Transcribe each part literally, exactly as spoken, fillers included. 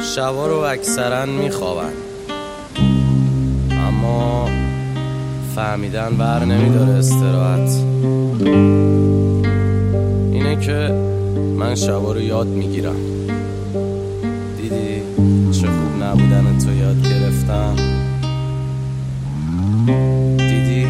شبا رو اکثرا میخوابن، اما فهمیدن بر نمیداره استراحت. اینه که من شبا رو یاد میگیرم. دیدی چه خوب نبودن تو یاد گرفتم. دیدی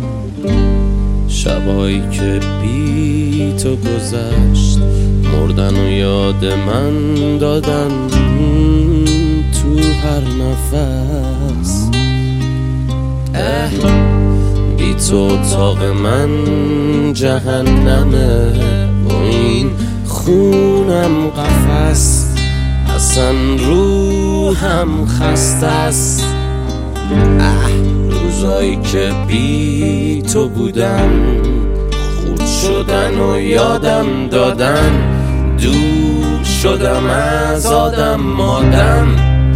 شبایی که بی تو گذشت، مردن و یاد من دادن تو هر نفس. اه بی تو اتاق من جهنمه و این خونم قفس. اصلا روحم خسته است. اه روزایی که بی تو بودم، خورد شدن و یادم دادن. دور شدم از آدم مادم.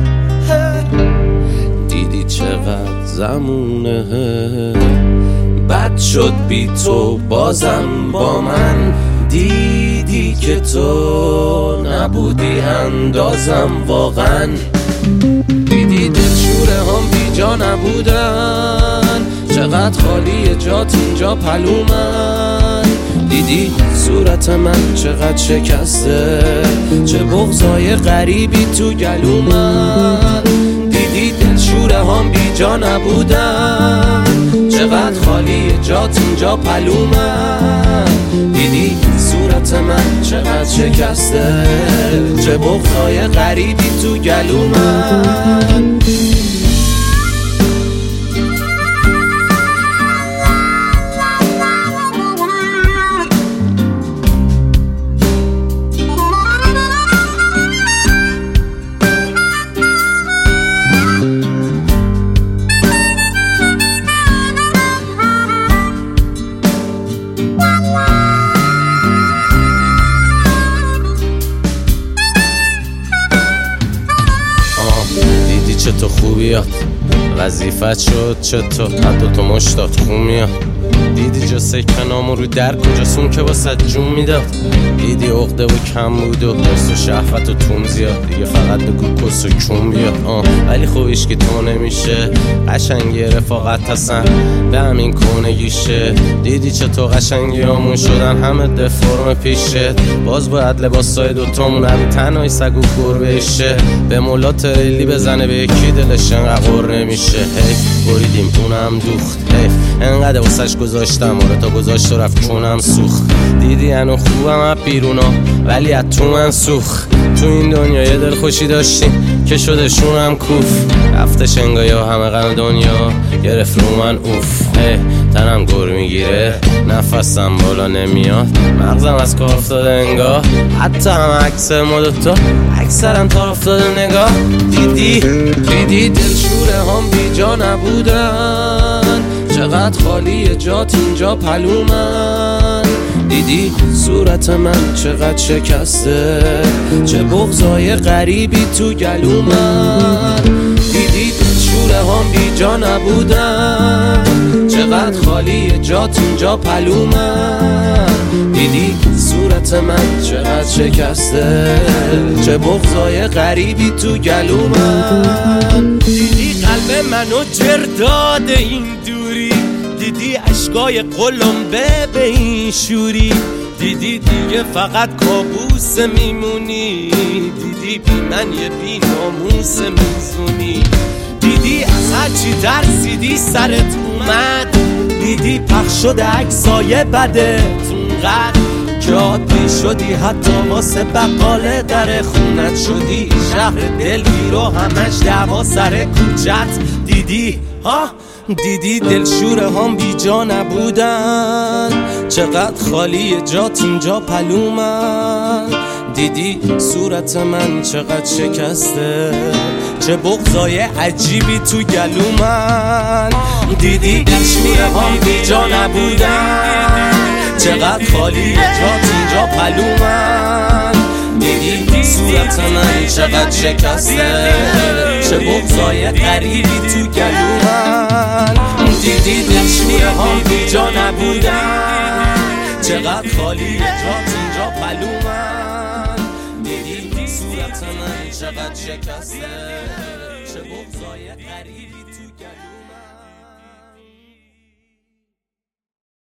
دیدی چقدر زمونه بد شد بی تو بازم با من. دیدی که تو نبودی اندازم واقعا. دیدی دلشوره هم بی جا نبودن، چقدر خالی جات اینجا پلومن. دیدی صورت من چقدر شکسته، چه بغضای غریبی تو گلومن. دیدی دلشوره هم بی جا نبودن، چقدر خالی جات اینجا پلومن. دیدی صورت من چقدر شکسته، چه بغضای غریبی تو گلومن. دیدی چه تو خوبیات وظیفت شد، چه تو حتی تو مشتات خون میاد. دیدی جا سکنامو رو در کجاسون که واسه جون میداد. دیدی عقده و کم بود و حرس و شهوت و تون زیاد. دیگه فقط بگو کس و کون بیاد. آه ولی خوبیش که تو نمیشه، قشنگی رفاقت هستن به همین کونگیشه. دیدی چه تو قشنگی همون شدن همه دفرم پیشه. باز باید لباسای دوتامون رو تنهای سگ و گربهشه. به مولا تریلی بزنه به یکی دلش انقدر قر نمیشه. حیف بریدیم اونم دوخت، حیف انقدر واسش گذاشتم آره تا گذاشت و رفت چونم سوخت. دیدی انو خوبم از بیرونا ولی از تو من سوخت. تو این دنیا یه دل خوشی داشتیم که شده شونم کوف. رفته شنگایا همه غم دنیا گرفت رو من اوف. هی تنم گر میگیره نفسم بالا نمیاد، مغزم از کار افتاده انگار. حتی هم عکس ما دوتا اکثرم تا افتاده نگاه. دیدی دیدی دلشوره هم بی جا نبودن، چقدر خالی جات اینجا پلومن. دیدی صورت من چقدر شکسته، چه بغضای غریبی تو گلومن. دیدی دلشوره هم بی جا نبودن، چقدر خالی جات اینجا پلومن. دیدی صورت من چقدر شکسته، چه بغضای غریبی تو گلومن. دیدی قلب منو جر داده این دوری، دیدی عشقای قلمبه به این شوری. دیدی دیگه فقط کابوس میمونی، دیدی بی من یه بی ناموس میزونی. دیدی از هرچی ترسیدی سرت اومد، دیدی پخش شده عکسای بدت اونقدر که عادی شدی حتی واسه بقاله در خونت شدی. شهر دلگیر و همش دعوا سر کوچت. دیدی ها دیدی دلشوره هم بی جا نبودن، چقدر خالی جات اینجا پلومن. دیدی صورت من چقدر شکسته، چه بغضای عجیبی تو گلومن. دیدی دلشوره هم بی جا نبودن، چقدر خالی جات اینجا پلومن. دیدی صورت من چقدر شکسته، چه بغضای غریبی تو گلومن. دیدی دلشوره هم بی جا نبودن، چقدر خالی جات اینجا پلومن. دیدی صورت محبت من چقدر شکسته، چه بغضای غریبی تو گلو